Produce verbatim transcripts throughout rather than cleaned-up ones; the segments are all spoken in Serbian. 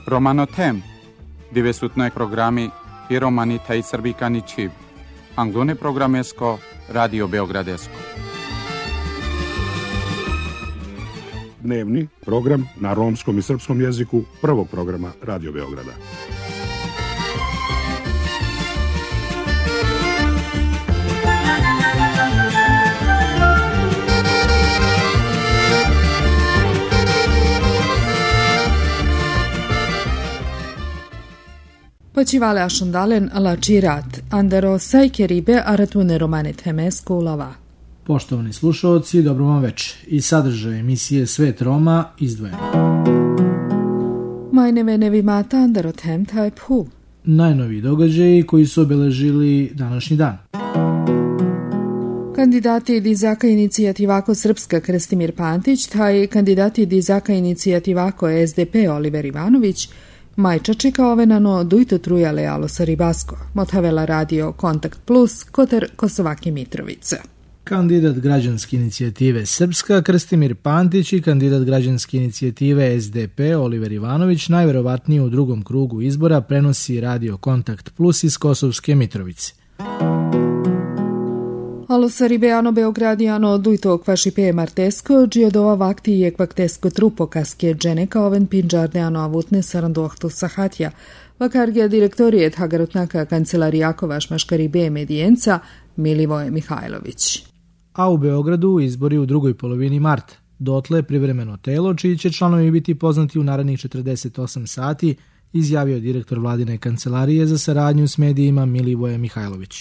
Romanotem, dove su noi programmi i romani taj srbikani čib, anglone programesko, Radio Beogradesko. Dnevni program na romskom i srpskom jeziku prvog programa Radio Beograda. Počivale ašundalen la čirat, andero sajke ribe aratune romane temesku lava. Poštovani slušalci, dobro vam večer. I sadržaj emisije Svet Roma izdvojeno. Majneve nevimata andero tem taj phu. Najnoviji događaji koji su obeležili današnji dan. Kandidati Dizaka inicijativako Srpska Krestimir Pantić, taj kandidati Dizaka inicijativako S D P Oliver Ivanović, Majča čeka ovenano dujto trujale alo sa ribasko, motavela radio Kontakt Plus, Koter Kosovake Mitrovica. Kandidat građanske inicijative Srpska Krstimir Pantić i kandidat građanske inicijative S D P Oliver Ivanović najverovatnije u drugom krugu izbora prenosi radio Kontakt Plus iz Kosovske Mitrovice. Alo sa ribeano Beogradiano dujto kvašipe martesko, džiodova vakti je kvaktesko trupo kaske dženeka oven pinđardeano avutne sarandohtu sahatja, vakarge direktorijet Hagarutnaka kancelarijako maškaribe medijenca Milivoje Mihajlović. A u Beogradu izbori u drugoj polovini marta. Dotle privremeno telo, čiji će članovi biti poznati u narednih četrdeset osam sati, izjavio direktor vladine kancelarije za saradnju s medijima Milivoje Mihajlović.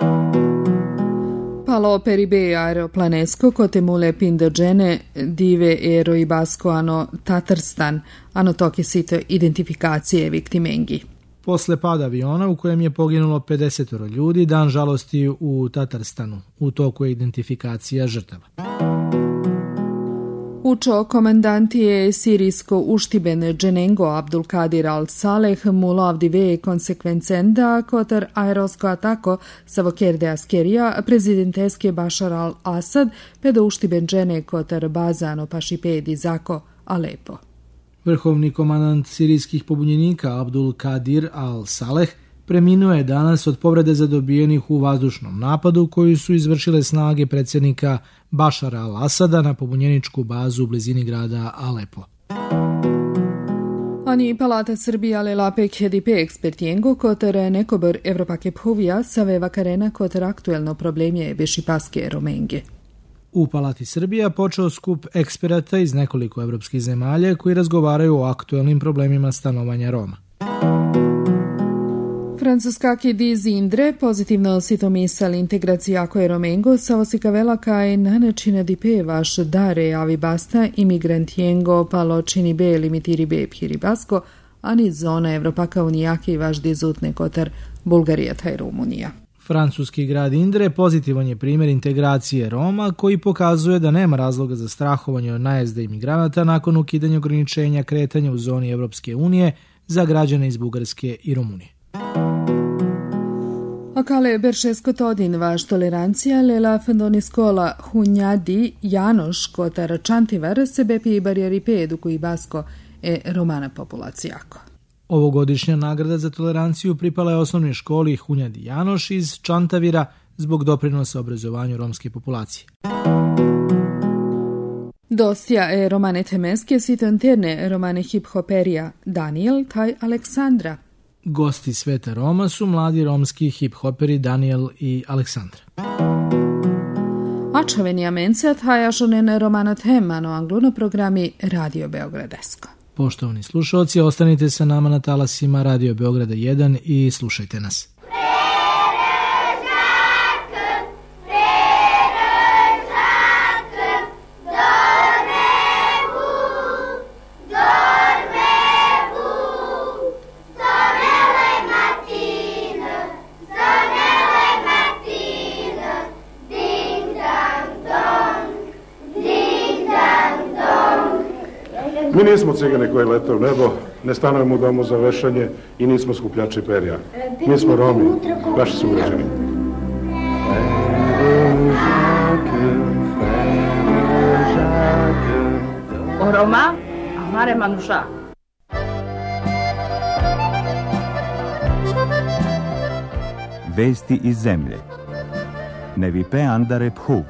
Palo peribe aeroplanesko kote mule pindođene dive ero i basko ano Tatarstan, ano toke sito identifikacije viktimengi. Posle pada aviona u kojem je poginulo pedeset ljudi, dan žalosti u Tatarstanu, u toku je identifikacija žrtava. Učo komandantije sirijsko uštiben Dženengo Abdulkadir al-Saleh mulavdive konsekvencenda kotar aerosko atako savokerde askerija prezidenteske Bašar al-Asad pedo uštiben Džene kotar bazano pašipedi zako Alepo. Vrhovni komandant sirijskih pobunjenika Abdul Kadir al-Saleh preminuo je danas od povrede zadobijenih u vazdušnom napadu koju su izvršile snage predsjednika Bašara al-Asada na pobunjeničku bazu u blizini grada Alepo. Ani Palata Srbija lelape kjedipe ekspertijengo kotar nekobor Evropake Phuvija save vakarena kotar aktuelno problemje bešipaske romenge. U Palati Srbija počeo skup eksperata iz nekoliko evropskih zemalja koji razgovaraju o aktuelnim problemima stanovanja Roma. Francuskaki diz Indre pozitivno sitomisali integracija koje Romengo sa osikavela kaj nanečina dipe vaš dare avi basta imigrantijengo paločini be limitiri be piribasko, ani zona Evropaka unijake i vaš dizutne kotar Bulgarija taj Rumunija. Francuski grad Indre pozitivan je primjer integracije Roma koji pokazuje da nema razloga za strahovanje od najezda imigranata nakon ukidanja ograničenja kretanja u zoni Evropske unije za građane iz Bugarske i Rumunije. Akale beršesko todin vaš tolerancija lela fendoniskola hunjadi Janoš kotar čantivar sebe pi barijeri pedu koji basko e romana populacijako. Ovogodišnja nagrada za toleranciju pripala je osnovnoj školi Hunjadi Janoš iz Čantavira zbog doprinosa obrazovanju romske populacije. Dostija e romane temeske sito interne romane hip-hoperija Daniel taj Aleksandra. Gosti Sveta Roma su mladi romski hip-hoperi Daniel i Aleksandra. Ačavenija mencija taj ašonen romana temano angluno programi Radio Beogradesko. Poštovani slušalci, ostanite sa nama na talasima Radio Beograda jedan i slušajte nas. Mi nismo cigane koji lete u nebo, ne stanujemo u domu za vešanje i nismo skupljači perja. Mi smo Romi, vaši sugrađani. O Roma, amare manusha. Vesti iz zemlje. Nevipe Andare Phum.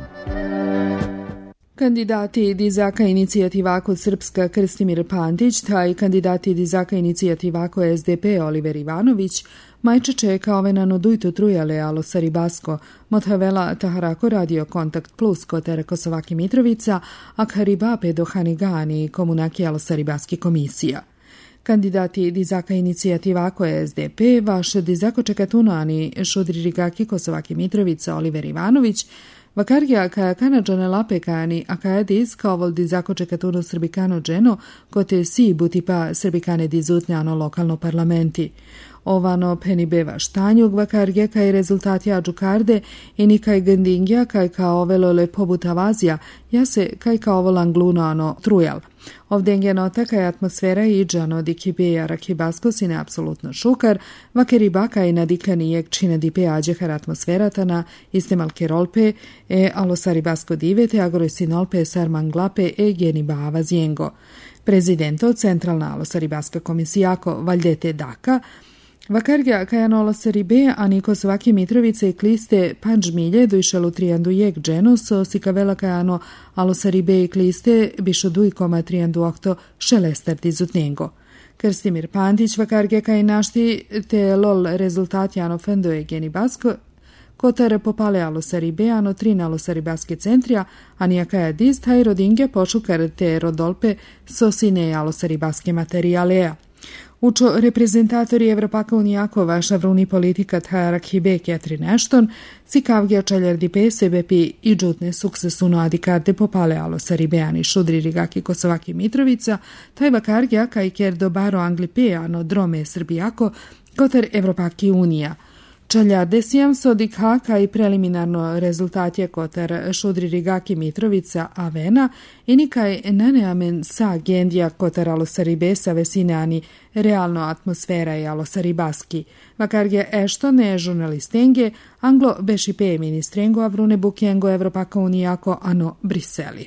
Kandidati Dizaka inicijativako Srpska Krstimir Pantić, taj kandidati Dizaka inicijativako S D P Oliver Ivanović, majčeče kao venano dujto trujale alo Saribasko, Mothavela Taharako radio Kontakt Plus kotere Kosovaki Mitrovica, a Karibape do Hanigani komunaki alo Saribaski komisija. Kandidati Dizaka inicijativako S D P, vaš Dizako Čekatunani, Šudri Rigaki Kosovaki Mitrovica, Oliver Ivanović, Vakarja kaja kanadžane lapekani, a kaja diz kao vol Dizako Čekatuno Srbikano dženo, kote si butipa Srbikane dizutnjano lokalno parlamenti. Ovano penibeva štanjug vakarja kaj rezultati ađukarde i nikaj gandingja kaj kao velole pobutavazija, ja se kaj kao volanglunano trujal. Ovdje nota kaj atmosfera iđano di kibeja rakibasko sine apsolutno šukar, vakeriba kaj nadikani jek čine di peađehar atmosferatana, istemal kerolpe, e alosaribasko divete agore sinolpe sarmanglape e geniba avazjengo. Prezidento Centralna alosaribaska komisijako Valjete Daka, Vakarja kajano Saribe, a niko svaki Mitrovice i kliste panč milje dojšelu trijandu jek dženo so sikavela kajano alo Saribe i kliste bišo duj koma trijandu okto šelestar dizutnjengo. Krstimir Pantić Vakarja kaj našti te lol rezultati ano fendoje geni basko, kotare popale alo Saribe, ano trin alo Saribaske centrija, a nijakaja diz taj rodinge počukar te rodolpe so sine alo Saribaske materijalea. Učo reprezentatori Evropaka Unijakova šavruni politika Tarak Hibe Catherine Ashton, sikavgja čeljardi pesebepi i džutne suksesuno adikarte popale alo Saribeani Šudri Rigaki Kosovaki Mitrovica, taj vakargja kaj ker dobaro Anglipeano drome Srbijako koter Evropaki Unija. Čeljarde sijam sodik haka i preliminarno rezultatje kotar Šudri Rigaki Mitrovica Avena i nikaj naneamen sa agendija kotar alo Saribesa vesinani realno atmosfera i alo Saribaski. Vakarge eštone žurnalistenge anglo bešipe ministrengo avrune bukjengo Evropaka Unijako ano Briseli.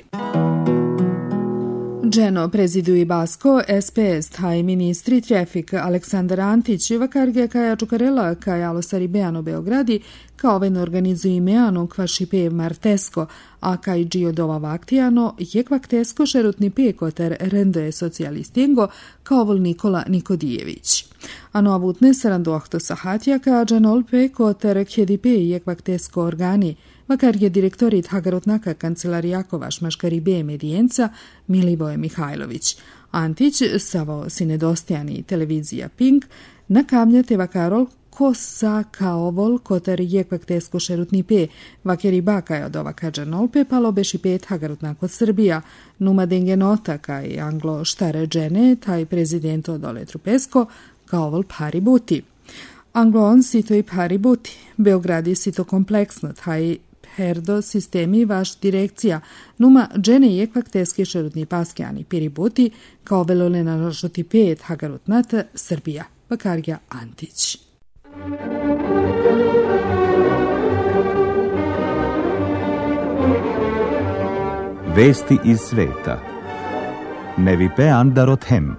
Dženo preziduji Basko, S P S, taj ministri Trefik Aleksandar Antić, Vakarge kaja Čukarela kaja alo Saribeano Beogradi, kao oven organizuji meano kvašipe Martesko, a kaj džio dova vaktijano, jek vaktesko šerutni pekoter rendoje socijalistengo, kao vol Nikola Nikodijević. Ano avutne sarandohto sahatja kaja džanol pekoter kjedipe jek vaktesko organi, makar je direktorit Hagarotnaka kancelarijako Vašmaškaribe Medijenca Milivoje Mihajlović. Antić, savo si nedostajani televizija Pink, nakamljate vakarol ko sa kao vol kotar jekvak tesko šerutni pe, vakeri bakaj od ovaka džanolpe palo beši pet Hagarotnako Srbija, numa dengenota kaj anglo štare džene, taj prezident od ole Trupesko, kao vol pari buti. Anglo on sito i pari buti, Beogradi sito kompleksno, taj herdo sistemi vaš direkcija, numa džene jekvak teske šerutni paske ani piributi, kao velole na žoti pet Hagarutnata Srbija, Vakarja Antić. Vesti iz sveta. Nevipe Andarothem.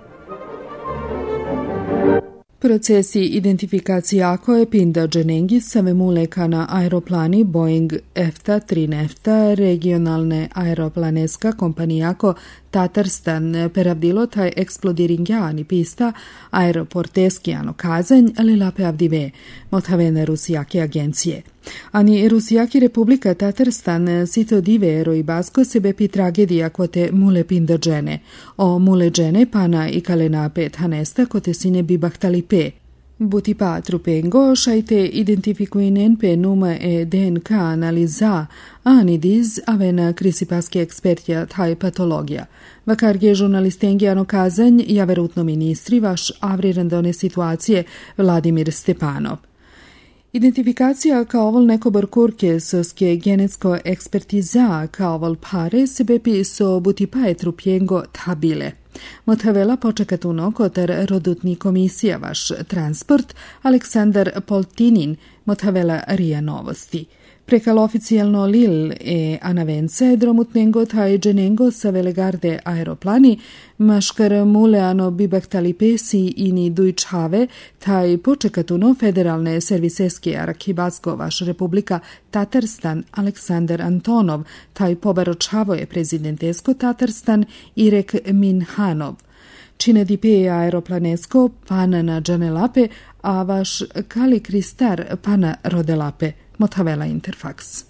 Procesi identifikacije ako je Pinda Dženengi same muleka na aeroplani Boeing F tri nefta regionalne aeroplaneska kompanijako Tatarstan peravdilo taj eksplodiringjani pista aeroporteskijano kazanj ali lape avdive, mothavene rusijake agencije. Ani rusijaki Republika Tatarstan sito dive ero i basko sebe pi tragedija kote mule Pinda Džene, o mule Džene pana i kalena pet hanesta kote sine bibahtali pe. Buti pa trupengo šajte identifikuinen pe numa e D N K analiza, ani diz avena krisipaske ekspertja taj patologija. Vakarge žurnalistengijano kazanj ja verutno ministri vaš avrirandone situacije Vladimir Stepanov. Identifikacija kao ovol nekobor kurke soske genetsko ekspertiza kao ovol pare sebe pi so buti pa e trupjengo tabile. Mothavela počekatuno kotar rodutni komisija vaš transport Aleksandar Poltinin, Mothavela Rija Novosti. Prekal oficijalno Lil e Anavence dromutnengo taj dženengo sa velegarde aeroplani, maškar muleano bibaktali pesi ini dujčhave, taj počekatuno federalne serviseske Arakibasko vaš republika Tatarstan Aleksandar Antonov, taj pobaročhavo je prezidentesko Tatarstan Irek Minhanov. Čine dipe aeroplanesko pana na džanelape, a vaš kali kristar pana rodelape. Motavela Interfax.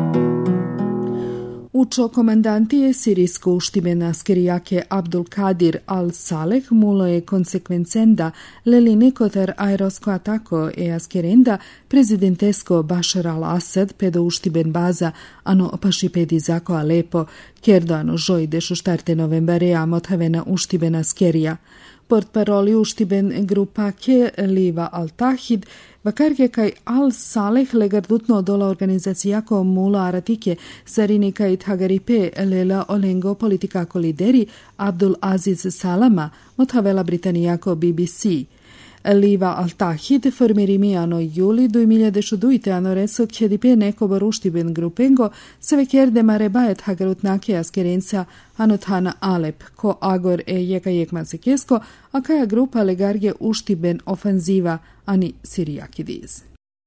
Učo komandantije sirijsko uštime askerijake Abdul Kadir al-Saleh mulo je konsekvencenda leli nekotar aerosko atako e askerenda prezidentesko Bashar al-Assad pedo uštiben baza ano pašipedi zako Alepo kerdoano žoj dešu štarte novembarea motavena uštiben askerija. Portparoli uštiben grupa ke Liva al-Tahid vakarge kaj al-Saleh legardutno dola organizacijako mula aratike sarini kaj Hagaripe lela olengo politikako lideri Abdul Aziz Salama motavela britanijako B B C. Liva al-Tahid formirimiano juli du mila diciassette ano reso kjedipe neko baruštiben grupengo sevekerde marebaet hagarutnake askerenca anothana Alep ko agor e jeka jekmansekesko, a kaja grupa legarge uštiben ofenziva ani sirijakidiz.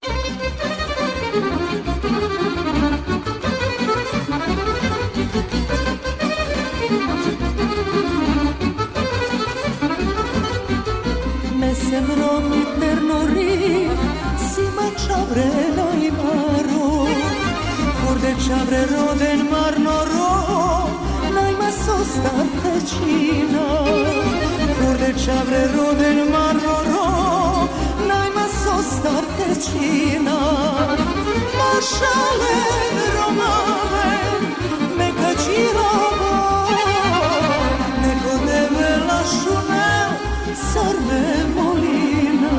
Semro mi ternori sima chavreno i maro Forde chavre roden marnoro Naima sosta tecina Forde chavre roden marnoro Naima sosta tecina Mashale romave me kachirava Neko deve la šunel sarme molina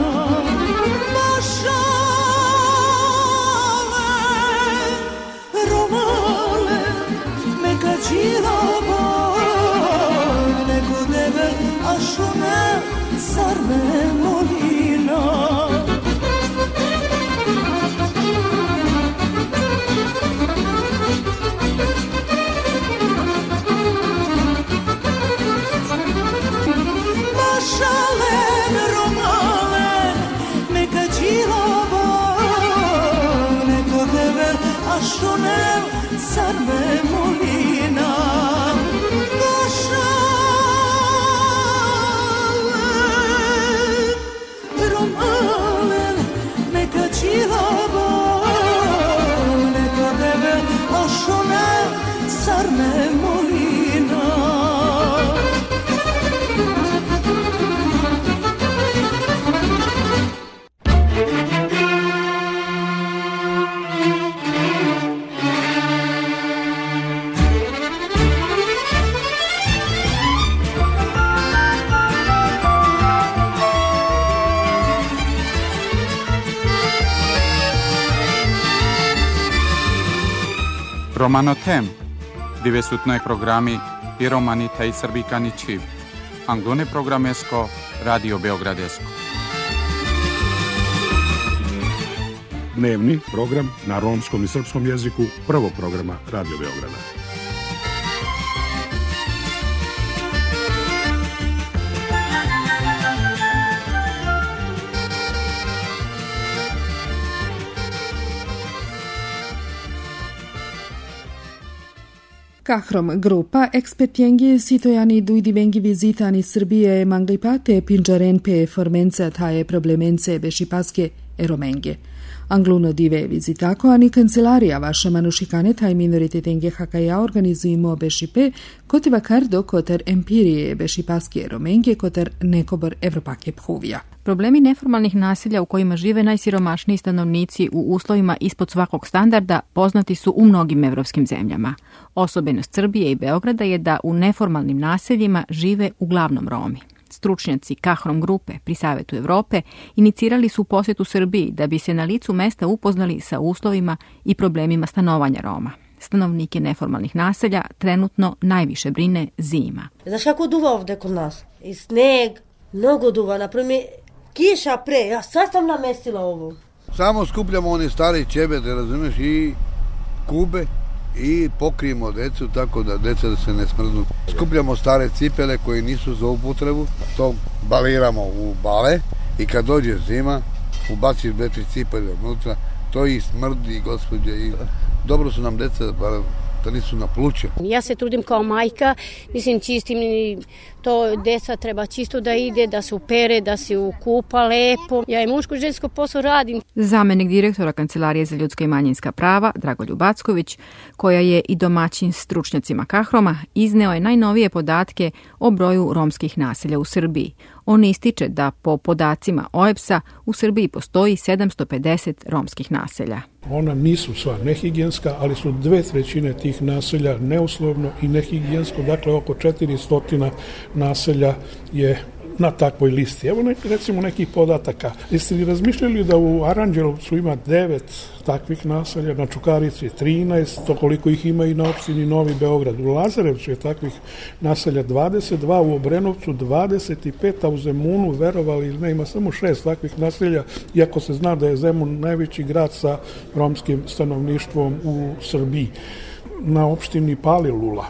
Mašale romale me kachirava Neko deve a šunel sarme molina Šalen romalen me kachirava Neko dever a šunel sarme molina Šalen romalen me kachirava Neko dever a šunel sarme molina Romano tem, divesutnoj programi i romani taj srbikani čiv. Anglone programesko, Radio Beogradesko. Dnevni program na romskom i srpskom jeziku prvog programa Radio Beograda. Kahrom grupa ekspertjengi sitojani dujdivengi vizitani Srbije manglipate pinđarenpe formenca taje problemence bešipaske eromenge. Angluno dive vizitako ani kancelarija vaša manušikane taj minoriteten hakaja organizujemo bešipe kotiva kardo kotar empirije bešipaske eromenge kotar nekobor Evropake phuvija. Problemi neformalnih naselja u kojima žive najsiromašniji stanovnici u uslovima ispod svakog standarda poznati su u mnogim evropskim zemljama. Osobenost Srbije i Beograda je da u neformalnim naseljima žive uglavnom Romi. Stručnjaci Kahrom grupe pri Savetu Evrope inicirali su posjetu Srbiji da bi se na licu mesta upoznali sa uslovima i problemima stanovanja Roma. Stanovnike neformalnih naselja trenutno najviše brine zima. Znaš kako duva ovde kod nas? I sneg, mnogo duva, naprimjer kiša pre, ja sad sam namestila ovo. Samo skupljamo one stare ćebete, razumiješ, i kube i pokrijemo decu tako da deca da se ne smrznu. Skupljamo stare cipele koje nisu za upotrebu, to baliramo u bale i kad dođe zima, ubaciš dve, tri cipele unutra, to i smrdi, gospođe, i dobro su nam deca, da nisu na pluće. Ja se trudim kao majka, mislim čistim, to deca treba čisto da ide, da se upere, da se ukupa lepo. Ja i muško i žensko posao radim. Zamenik direktora Kancelarije za ljudska i manjinska prava, Dragoljub Acković, koja je i domaćin stručnjacima Kahroma, izneo je najnovije podatke o broju romskih naselja u Srbiji. On ističe da po podacima O E B S-a u Srbiji postoji sedamsto pedeset romskih naselja. Ona nisu sva nehigijenska, ali su dve trećine tih naselja neuslovno i nehigijensko, dakle oko četiristo naselja je na takvoj listi. Evo nek, recimo nekih podataka. Jeste li razmišljali da u Aranđelovcu ima devet takvih naselja, na Čukarici je trinaest, to koliko ih ima i na opštini Novi Beograd. U Lazarevcu je takvih naselja dvadeset dva, u Obrenovcu dvadeset pet, a u Zemunu, verovali ili ne, ima samo šest takvih naselja, iako se zna da je Zemun najveći grad sa romskim stanovništvom u Srbiji. Na opštini Palilula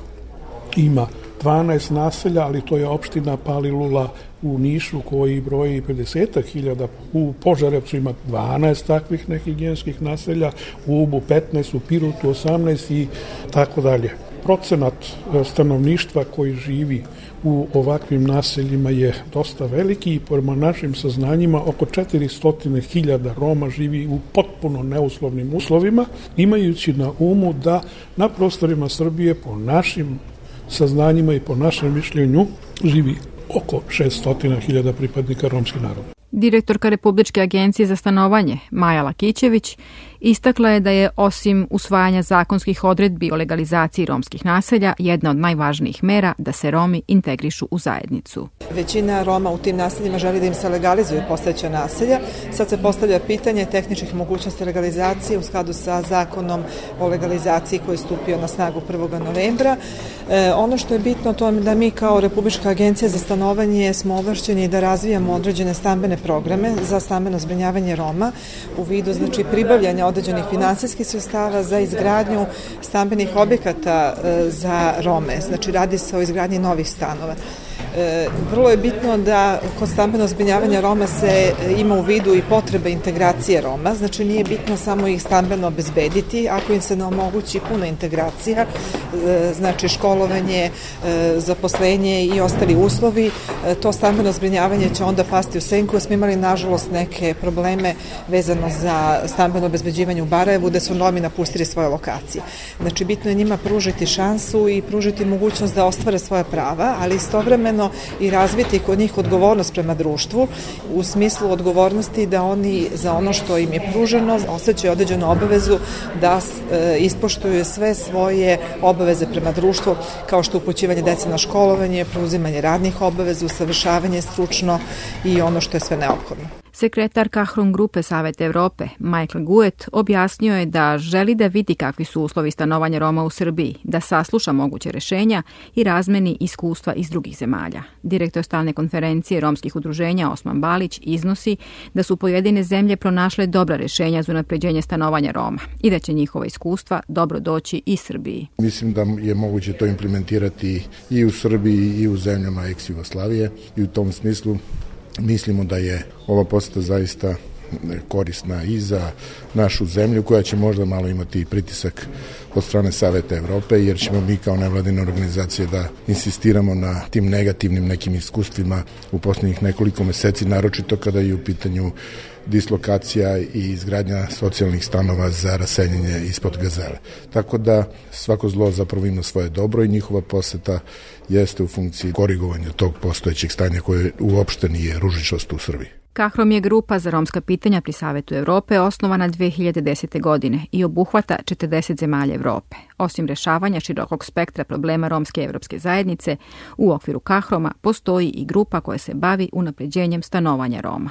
ima dvanaest naselja, ali to je opština Palilula u Nišu koji broji pedeset hiljada, u Požarevcu ima dvanaest takvih nehigijenskih naselja, u Ubu petnaest, u Pirotu osamnaest i tako dalje. Procenat stanovništva koji živi u ovakvim naseljima je dosta veliki i prema našim saznanjima oko četiristo hiljada Roma živi u potpuno neuslovnim uslovima, imajući na umu da na prostorima Srbije po našim saznanjima i po našem mišljenju živi oko šesto hiljada pripadnika romskih naroda. Direktorka Republičke agencije za stanovanje Maja Lakićević istakla je da je osim usvajanja zakonskih odredbi o legalizaciji romskih naselja jedna od najvažnijih mera da se Romi integrišu u zajednicu. Većina Roma u tim naseljima želi da im se legalizuju postojeća naselja. Sad se postavlja pitanje tehničkih mogućnosti legalizacije u skladu sa zakonom o legalizaciji koji je stupio na snagu prvog novembra. E, ono što je bitno to je da mi kao Republička agencija za stanovanje smo ovlašćeni da razvijamo određene stambene programe za stambeno zbrinjavanje Roma u vidu znači pribavljanja određenih finansijskih sredstava za izgradnju stambenih objekata za Rome. Znači radi se o izgradnji novih stanova. E, vrlo je bitno da kod stambenog zbrinjavanja Roma se ima u vidu i potrebe integracije Roma, znači nije bitno samo ih stambeno obezbediti, ako im se ne omogući puna integracija, e, znači školovanje, e, zaposlenje i ostali uslovi, e, to stambeno zbrinjavanje će onda pasti u senku. Smo imali nažalost neke probleme vezano za stambeno obezbeđivanje u Barajevu, gde su Romi napustili svoje lokacije. Znači bitno je njima pružiti šansu i pružiti mogućnost da ostvare svoja prava, ali istovremeno i razviti kod njih odgovornost prema društvu u smislu odgovornosti da oni za ono što im je pruženo osjećaju određenu obavezu da e, ispoštuju sve svoje obaveze prema društvu, kao što upućivanje dece na školovanje, preuzimanje radnih obaveza, usavršavanje stručno i ono što je sve neophodno. Sekretar Kahrom grupe Saveta Evrope, Michael Guet, objasnio je da želi da vidi kakvi su uslovi stanovanja Roma u Srbiji, da sasluša moguće rešenja i razmeni iskustva iz drugih zemalja. Direktor stalne konferencije romskih udruženja Osman Balić iznosi da su pojedine zemlje pronašle dobra rešenja za unapređenje stanovanja Roma i da će njihova iskustva dobro doći i Srbiji. Mislim da je moguće to implementirati i u Srbiji i u zemljama ex-Jugoslavije i u tom smislu mislimo da je ova poseta zaista korisna i za našu zemlju koja će možda malo imati pritisak od strane Saveta Evrope, jer ćemo mi kao nevladine organizacije da insistiramo na tim negativnim nekim iskustvima u posljednjih nekoliko meseci, naročito kada je u pitanju dislokacija i izgradnja socijalnih stanova za raseljenje ispod Gazele. Tako da svako zlo zapravo ima svoje dobro i njihova poseta jeste u funkciji korigovanja tog postojećeg stanja koje uopšte nije ružičasto u Srbiji. Kahrom je grupa za romska pitanja pri Savetu Evrope osnovana dve hiljade desete. godine i obuhvata četrdeset zemalja Evrope. Osim rešavanja širokog spektra problema romske evropske zajednice, u okviru Kahroma postoji i grupa koja se bavi unapređenjem stanovanja Roma.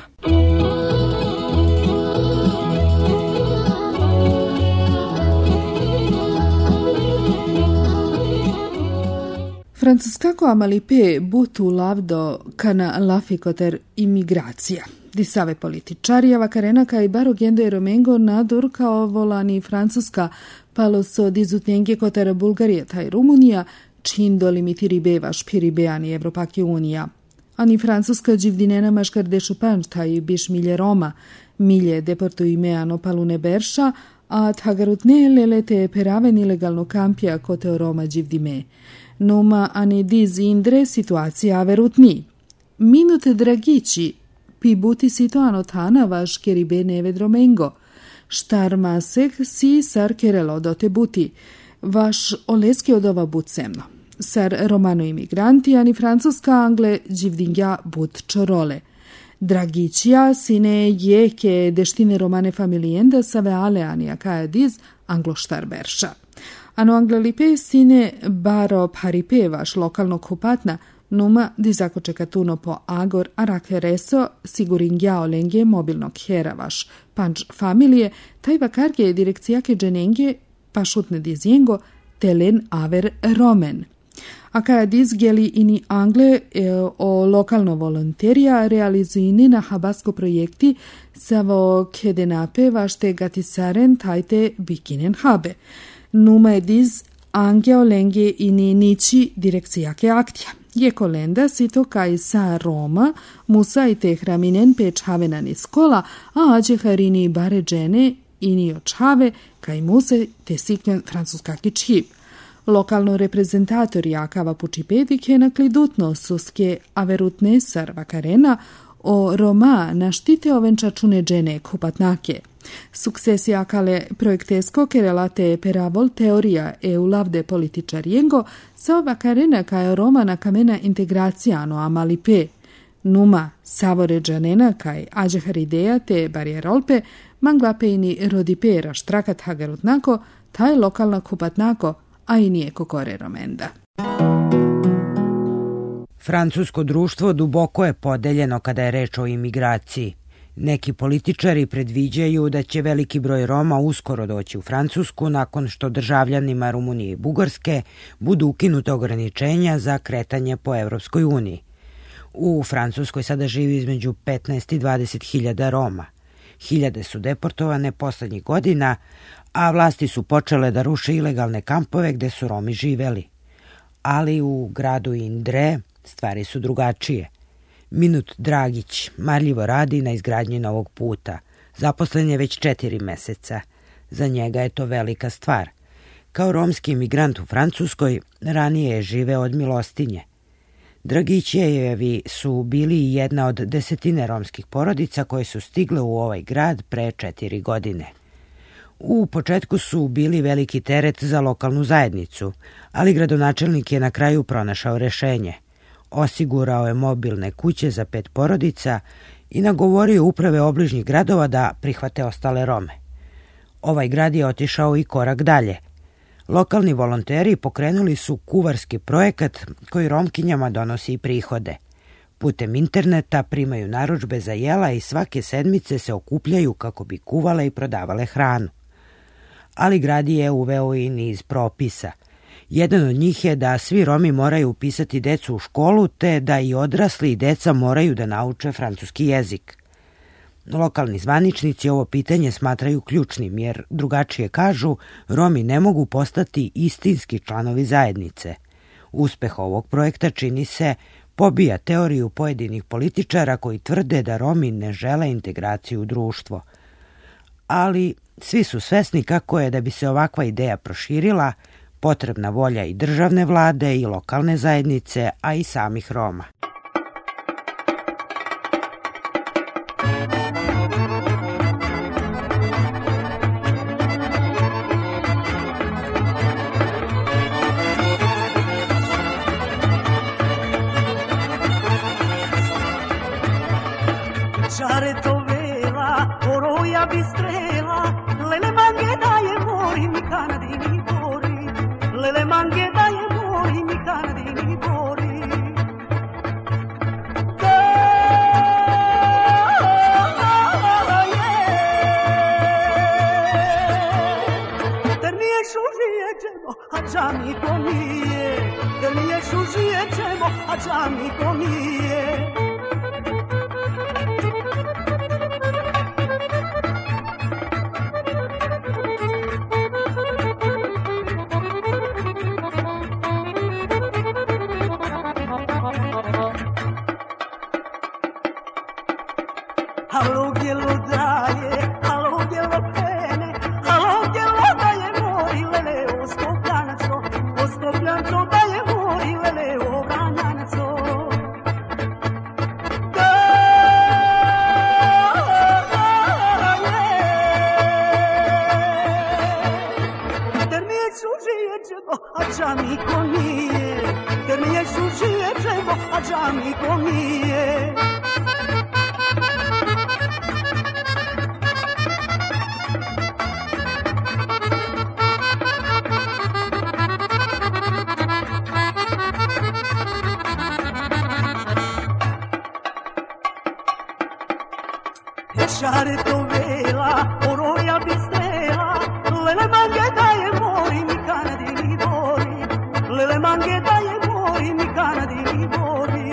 Francuskako amalipe butu lavdo kana lafikoter imigracija. Di save političari, Vacarena kaj barogendo e Romengo nadur kao volani Francuska, palo so dizutnjenke kotara Bulgarija taj Rumunija, čin do limitiri bevaš piribeani Evropake Unija. Ani Francuska dživdinena maškar de Šupanč taj biš milje Roma, milje deportu imeano palune Berša, a tagarutne lelete peraven ilegalno kampija kote Roma dživdime. Numa ani diz indre situacija averutni. Minute dragici, pi buti situano tana vaš keribe neved Romengo. Štar masek si sar kerelo dote buti. Vaš oleski od ova but semno. Sar romano imigranti, ani Francuska Angle dživdingja but čorole. Dragicija sine jeke deštine romane familijenda save ale ani akaja diz anglo štar berša. Ano anglelipe sine baro paripe vaš lokalno kupatna, numa dizako čekatuno po agor arake reso siguringjao lenge mobilnog hera vaš panč familije, taj vakarge direkcija ke dženenge pašutne dizjengo telen aver romen. A kada diz geli ini Angle e, o lokalno volonterija realizini na habasko projekti savo kedenape vašte gatisaren tajte bikinen habe. Numa je diz angeo lenge ini nici direkcijake aktija. Je kolenda sito kaj sa Roma, musa i te hraminen peć havenani skola, a ađe harini bare džene ini očhave kaj muse te siknjen francuskaki čhib. Lokalno reprezentatori akava pučipedike naklidutno suske averutne sar Vacarena o Roma naštite ovenčačune džene kupatnake. Suksesi akale projektesko kerelate peravol teorija e ulavde političarijengo sa Vacarena kaj Roma na kamena integracijano amalipe. Numa savore džanena kaj ađeharideja te barijerolpe manglapeini rodipera štrakat hagarutnako taj lokalna kupatnako a i nije kokore Romenda. Francusko društvo duboko je podeljeno kada je reč o imigraciji. Neki političari predviđaju da će veliki broj Roma uskoro doći u Francusku nakon što državljanima Rumunije i Bugarske budu ukinute ograničenja za kretanje po Evropskoj uniji. U Francuskoj sada živi između petnaest i dvadeset hiljada Roma. Hiljade su deportovane poslednjih godina, a vlasti su počele da ruše ilegalne kampove gde su Romi živeli. Ali u gradu Indre stvari su drugačije. Minut Dragić marljivo radi na izgradnji novog puta. Zaposlen je već četiri meseca. Za njega je to velika stvar. Kao romski imigrant u Francuskoj, ranije je živeo od milostinje. Dragićejevi su bili jedna od desetine romskih porodica koje su stigle u ovaj grad pre četiri godine. U početku su bili veliki teret za lokalnu zajednicu, ali gradonačelnik je na kraju pronašao rešenje. Osigurao je mobilne kuće za pet porodica i nagovorio uprave obližnjih gradova da prihvate ostale Rome. Ovaj grad je otišao i korak dalje. Lokalni volonteri pokrenuli su kuvarski projekat koji Romkinjama donosi prihode. Putem interneta primaju narudžbe za jela i svake sedmice se okupljaju kako bi kuvale i prodavale hranu. Ali grad je uveo i niz propisa. Jedan od njih je da svi Romi moraju upisati decu u školu, te da i odrasli i deca moraju da nauče francuski jezik. Lokalni zvaničnici ovo pitanje smatraju ključnim, jer drugačije kažu, Romi ne mogu postati istinski članovi zajednice. Uspeh ovog projekta, čini se, pobija teoriju pojedinih političara koji tvrde da Romi ne žele integraciju u društvo. Ali svi su svesni kako je, da bi se ovakva ideja proširila, potrebna volja i državne vlade i lokalne zajednice, a i samih Roma. čemo, a džamiko nije. Šare to vela, oroja bistrela, lele mange da je mori, mi kanadi mi bori, lele mange da je mori, mi kanadi mi bori.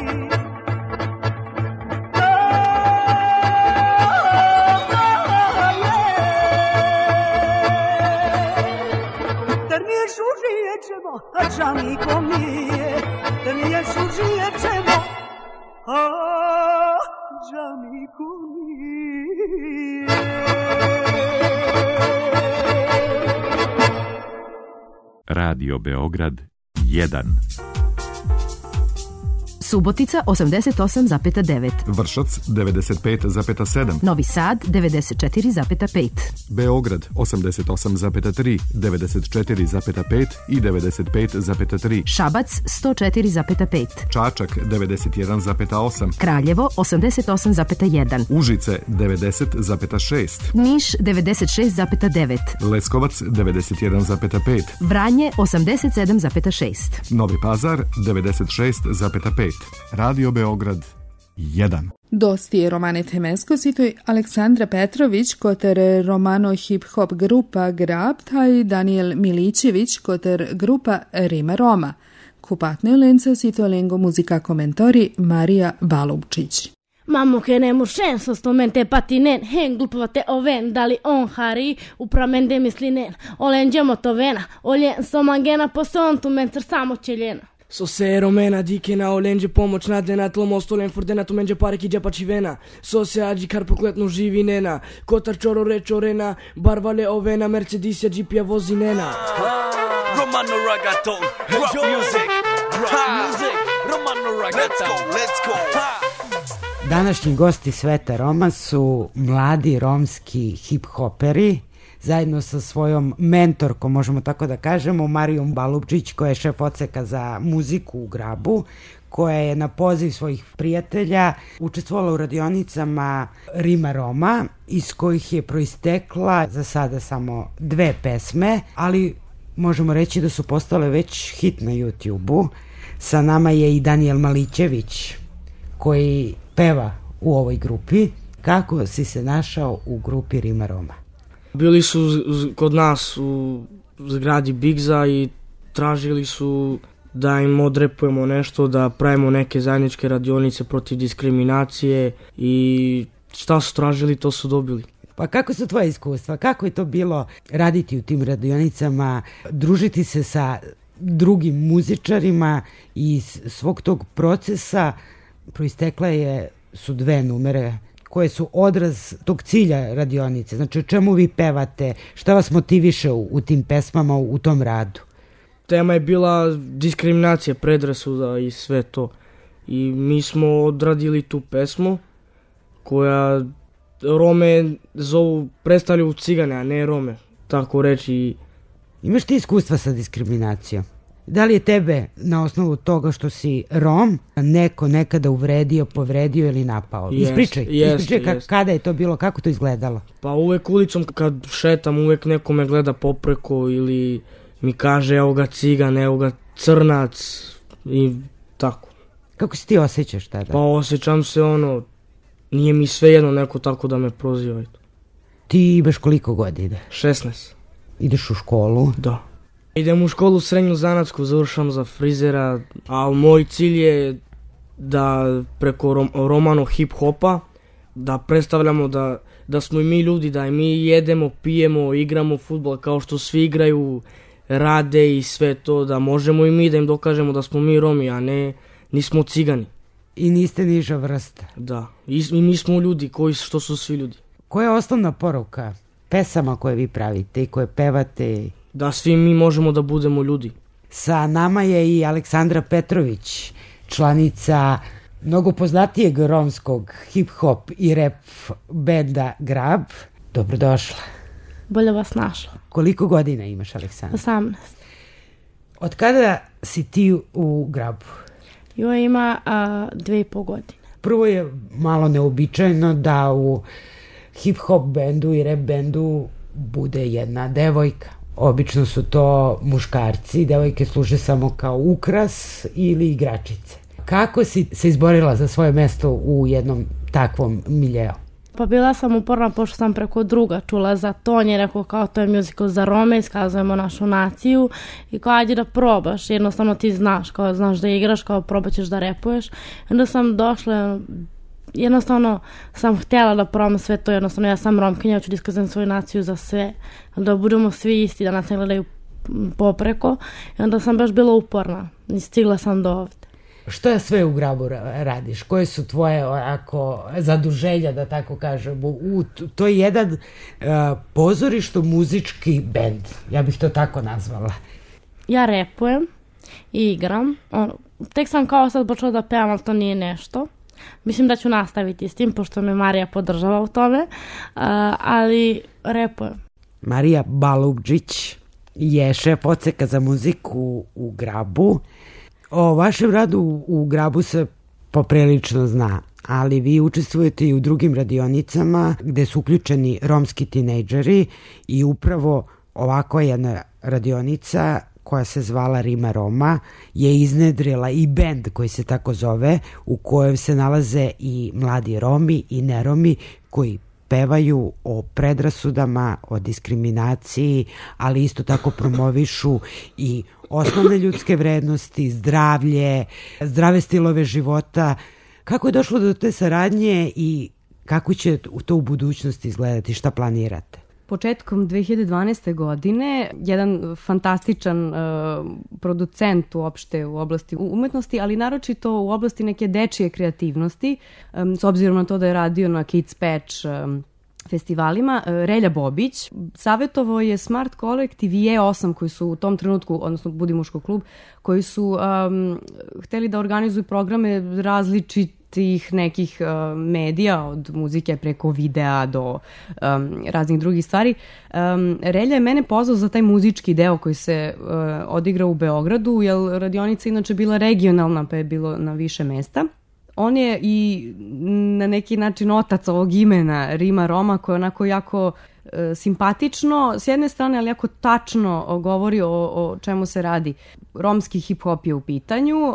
Da mi je šužije ćemo, a džamiko nije, da mi je šužije ćemo, a džamiko nije. Radio Beograd jedan. Subotica osamdeset osam zarez devet. Vršac devedeset pet zarez sedam. Novi Sad devedeset četiri zarez pet. Beograd osamdeset osam zarez tri, devedeset četiri zarez pet i devedeset pet zarez tri. Šabac sto četiri zarez pet. Čačak devedeset jedan zarez osam. Kraljevo osamdeset osam zarez jedan. Užice devedeset zarez šest. Niš devedeset šest zarez devet. Leskovac devedeset jedan zarez pet. Vranje osamdeset sedam zarez šest. Novi Pazar devedeset šest zarez pet. Radio Beograd jedan. Dosti je Romane Temesko, sitoj Aleksandra Petrović, koter romano hip-hop grupa Grab, taj Daniel Milićević, koter grupa Rima Roma. Kupatne lenca sito lengo muzika komentori Marija Balubčić. Mammo che ne muscen sostomente patinen, hen glupavate oven, dali on hari, upramende mislinen, olen gemotovena, oljen somangena posontu mencer samo ćeljena. So se romena dikena, olenđe pomoć nadena, tlo mostolen furdena, tu menđe pare ki džepa čivena. So se ađi kar pokletno živi nena, kotar čoro rečo rena, barvale ovena, Mercedisja džipija vozi nena. Romano ragaton, rock music, rock music, Romano ragaton, let's go, let's go. Današnji gosti Sveta Roma su mladi romski hip-hoperi, zajedno sa svojom mentorkom, možemo tako da kažemo, Marijom Balubčić, koja je šef odseka za muziku u Grabu, koja je na poziv svojih prijatelja učestvovala u radionicama Rima Roma, iz kojih je proistekla za sada samo dve pesme, ali možemo reći da su postale već hit na YouTube-u. Sa nama je i Daniel Milićević, koji peva u ovoj grupi. Kako si se našao u grupi Rima Roma? Bili su kod nas u zgradi Bigza i tražili su da im odrepujemo nešto, da pravimo neke zajedničke radionice protiv diskriminacije i šta su tražili, to su dobili. Pa kako su tvoje iskustva? Kako je to bilo raditi u tim radionicama, družiti se sa drugim muzičarima i iz svog tog procesa proistekla je, su dve numere koje su odraz tog cilja radionice. Znači, o čemu vi pevate, šta vas motiviše u, u tim pesmama, u, u tom radu? Tema je bila diskriminacija, predrasuda i sve to. I mi smo odradili tu pesmu koja Rome zovu, predstavljaju cigane, a ne Rome, tako reći. Imaš ti iskustva sa diskriminacijom? Da li je tebe, na osnovu toga što si Rom, neko nekada uvredio, povredio ili napao? Jest, ispričaj, jest, ispričaj jest. Kada je to bilo, kako to izgledalo? Pa uvek ulicom kad šetam, uvek neko me gleda popreko ili mi kaže evo ga cigan, evo ga crnac i tako. Kako se ti osjećaš tada? Pa osjećam se ono, nije mi svejedno neko tako da me proziva. Ti imaš koliko godina? šesnaest. Ideš u školu? Da. Idem u školu srednju zanatsku, završam za frizera, a moj cilj je da preko rom, romano hip-hopa da predstavljamo da, da smo i mi ljudi, da i mi jedemo, pijemo, igramo fudbal kao što svi igraju, rade i sve to, da možemo i mi da im dokažemo da smo mi Romi, a ne nismo cigani. I niste niža vrsta. Da, i, i mi smo ljudi koji što su svi ljudi. Koja je osnovna poruka pesama koje vi pravite i koje pevate? Da svi mi možemo da budemo ljudi. Sa nama je i Aleksandra Petrović, članica mnogo poznatijeg romskog hip-hop i rap benda Grab. Dobrodošla. Bolje vas našla. Koliko godina imaš, Aleksandra? osamnaest. Od kada si ti u Grabu? Joj ima a, dve i po godine. Prvo je malo neobičajno da u hip-hop bendu i rap bendu bude jedna devojka. Obično su to muškarci, devojke služe samo kao ukras ili igračice. Kako si se izborila za svoje mesto u jednom takvom miljeu? Pa bila sam uporna pošto sam preko druga čula za to, on je rekao kao to je musical za Rome, iskazujemo našu naciju i kao ajde da probaš, jednostavno ti znaš, kao znaš da igraš, kao probat ćeš da repuješ. Onda sam došla, jednostavno sam htjela da probam sve to, jednostavno ja sam Romkinja, ja ću da iskazujem svoju naciju za sve, da budemo svi isti, da nas ne gledaju popreko i onda sam baš bila uporna i stigla sam do ovde. Što je sve u Grabu radiš? Koje su tvoje onako zaduženja, da tako kažem? U, to je jedan uh, pozorišto-muzički bend, ja bih to tako nazvala. Ja repujem i igram. On, tek sam kao sad počela da pevam, ali to nije nešto. Mislim da ću nastaviti s tim, pošto me Marija podržava u tome, uh, ali repujem. Marija Balubđić je šef odseka za muziku u Grabu. O vašem radu u Grabu se poprilično zna, ali vi učestvujete i u drugim radionicama gde su uključeni romski tinejdžeri i upravo ovako jedna radionica koja se zvala Rima Roma je iznedrila i bend koji se tako zove, u kojem se nalaze i mladi Romi i neromi koji pevaju o predrasudama, o diskriminaciji, ali isto tako promovišu i osnovne ljudske vrednosti, zdravlje, zdrave stilove života. Kako je došlo do te saradnje i kako će to u budućnosti izgledati? Šta planirate? Početkom dve hiljade dvanaeste. godine jedan fantastičan uh, producent uopšte u oblasti umetnosti, ali naročito u oblasti neke dečije kreativnosti, um, s obzirom na to da je radio na Kids Patch um, festivalima, Relja Bobić savjetovao je Smart Kolektiv i E osam koji su u tom trenutku, odnosno Budimuško klub, koji su um, hteli da organizuju programe različitih nekih uh, medija, od muzike preko videa do um, raznih drugih stvari. Um, Relja je mene pozvao za taj muzički deo koji se uh, odigra u Beogradu, jer radionica inače bila regionalna, pa je bilo na više mesta. On je i na neki način otac ovog imena Rima Roma, koje je onako jako e, simpatično s jedne strane, ali jako tačno govori o, o čemu se radi. Romski hip-hop je u pitanju. E,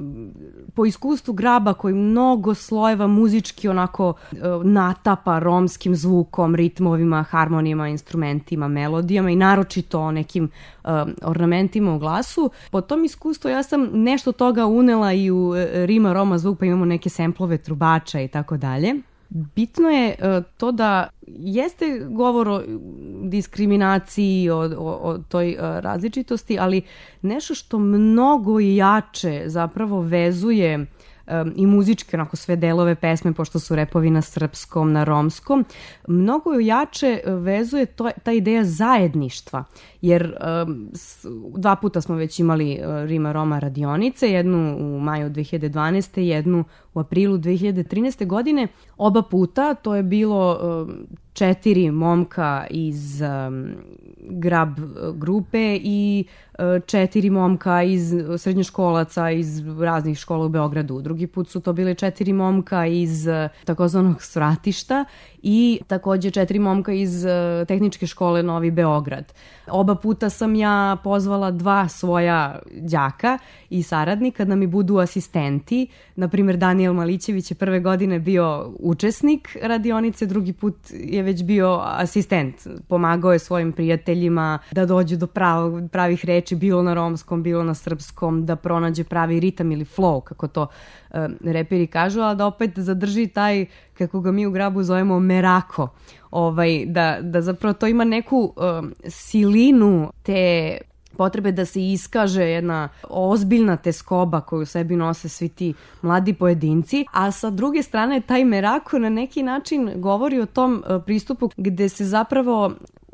po iskustvu Graba koji mnogo slojeva muzički onako e, natapa romskim zvukom, ritmovima, harmonijama, instrumentima, melodijama i naročito o nekim e, ornamentima u glasu. Po tom iskustvu ja sam nešto toga unela i u Rima Roma zvuk, pa imamo neke semplove trubača i tako dalje. Bitno je uh, to da jeste govor o diskriminaciji, o, o, o toj uh, različitosti, ali nešto što mnogo jače zapravo vezuje um, i muzičke onako sve delove pesme, pošto su repovi na srpskom, na romskom, mnogo jače vezuje to, ta ideja zajedništva. Jer um, s, dva puta smo već imali uh, Rima Roma radionice, jednu u maju dve hiljade dvanaeste. jednu u aprilu dve hiljade trinaeste. godine. Oba puta to je bilo um, četiri momka iz um, Grab grupe i uh, četiri momka iz srednjoškolaca iz raznih škola u Beogradu. Drugi put su to bile četiri momka iz uh, takozvanog svratišta i takođe četiri momka iz uh, tehničke škole Novi Beograd. Oba puta sam ja pozvala dva svoja đaka i saradnika da mi budu asistenti. Naprimjer, Daniel Malićević je prve godine bio učesnik radionice, drugi put je već bio asistent. Pomagao je svojim prijateljima da dođu do pravog, pravih reči, bilo na romskom, bilo na srpskom, da pronađe pravi ritam ili flow, kako to uh, reperi kažu, a da opet zadrži taj, kako ga mi u Grabu zovemo, merako. Ovaj, da, da zapravo to ima neku um, silinu te potrebe da se iskaže jedna ozbiljna teskoba koju u sebi nose svi ti mladi pojedinci, a sa druge strane taj merako na neki način govori o tom uh, pristupu gde se zapravo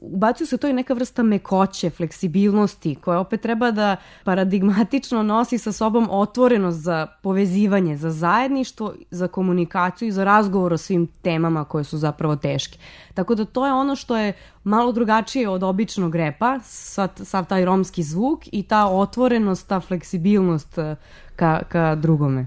ubacuju se to i neka vrsta mekoće, fleksibilnosti, koja opet treba da paradigmatično nosi sa sobom otvorenost za povezivanje, za zajedništvo, za komunikaciju i za razgovor o svim temama koje su zapravo teške. Tako da to je ono što je malo drugačije od običnog repa, sav, sav taj romski zvuk i ta otvorenost, ta fleksibilnost ka, ka drugome.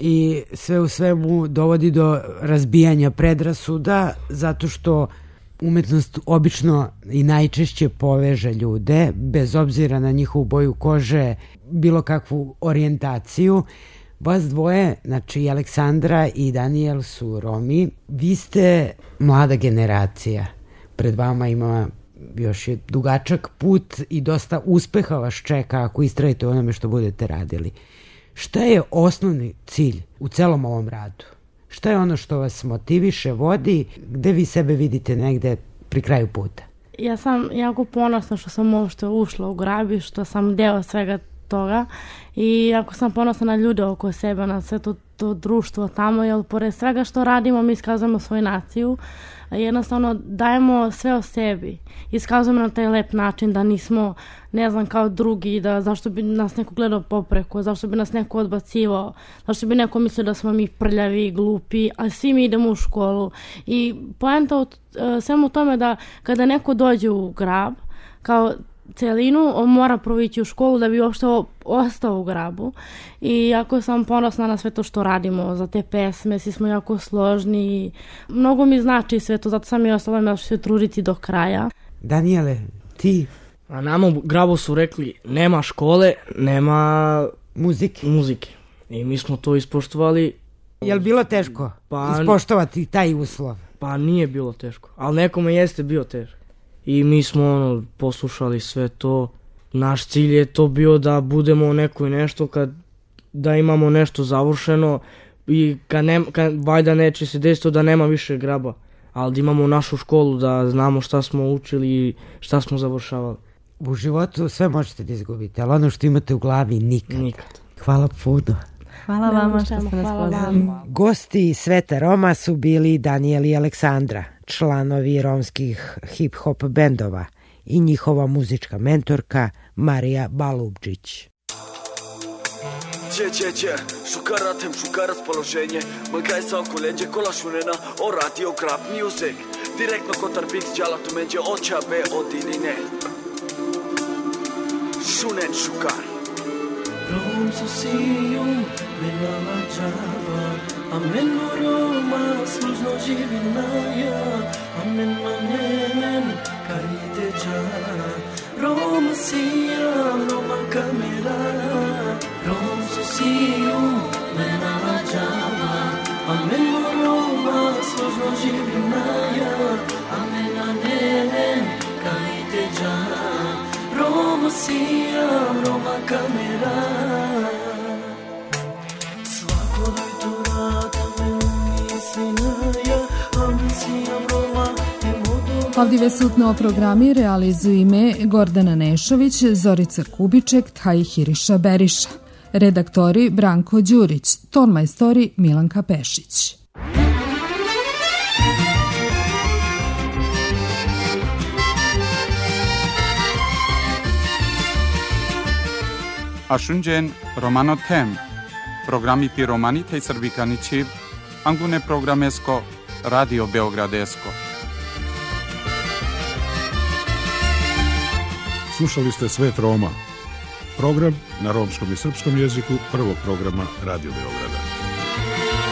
I sve u svemu dovodi do razbijanja predrasuda, zato što umetnost obično i najčešće poveže ljude, bez obzira na njihovu boju kože, bilo kakvu orijentaciju. Vas dvoje, znači Aleksandra i Danijel su Romi. Vi ste mlada generacija. Pred vama ima još je dugačak put i dosta uspeha vas čeka ako istrajete u onome što budete radili. Šta je osnovni cilj u celom ovom radu? Šta je ono što vas motiviše, vodi, gde vi sebe vidite negde pri kraju puta? Ja sam jako ponosna što sam uopšte ušla u Grabi, što sam deo svega toga i jako sam ponosna na ljude oko sebe, na sve to, to društvo tamo, jer pored svega što radimo mi iskazujemo svoju naciju, jednostavno dajemo sve o sebi, iskazujemo na taj lep način da nismo, ne znam, kao drugi, da zašto bi nas neko gledao popreko, zašto bi nas neko odbacivao, zašto bi neko mislio da smo mi prljavi, glupi, a svi mi idemo u školu. I poenta u svemu tome da kada neko dođe u Grab, kao celinu, on mora provići u školu da bi uopšte ostao u Grabu. I jako sam ponosna na sve to što radimo, za te pesme, svi smo jako složni. Mnogo mi znači sve to, zato sam i ostala da ću se truditi do kraja. Danijele, ti? A nama u Grabu su rekli nema škole, nema muzike. muzike. I mi smo to ispoštovali. Je li bilo teško pa, ispoštovati taj uslov? Pa nije bilo teško, ali nekome jeste bio teško. I mi smo ono, poslušali sve to. Naš cilj je to bio da budemo u nekoj nešto, kad, da imamo nešto završeno i kad, ne, kad vajda neće se desiti da nema više Graba, ali da imamo našu školu, da znamo šta smo učili i šta smo završavali. U životu sve možete da izgubite, ali ono što imate u glavi nikad. Nikad. Hvala puno. Hvala vama što ste nas pozvali. Gosti Sveta Roma su bili Danijel i Aleksandra, članovi romskih hip-hop bendova i njihova muzička mentorka Marija Balubčić. Če, če, če, šukara tem, šukara raspoloženje, măgai sau colege con la șunena, o radio Grab Music, direktno kotar Bix djala tu međe oča be odinine. Šunen šukar. Rom sosiju, menala džava, a meno Roma služno živi naja, a meno nemen karite džava. Roma sija, Roma kamera, Rom sosiju, menala džava, a meno Roma služno živi naja, a meno nemen karite džava. Roma sijam, Roma kamera. Svako dojto rata me umisli naja, a mi sijam Roma i modu. Ovdje sutno o programi realizuju ime Gordana Nešović, Zorica Kubiček, Taj Hiriša Beriša. Redaktori Branko Đurić, tonmajstori Milanka Pešić. Ashunjen Romano Tem, programi pi Romanita i Srbikanići, Angune Programesko, Radio Beogradesko. Slušali ste Svet Roma, program na romskom i srpskom jeziku prvog programa Radio Beograda.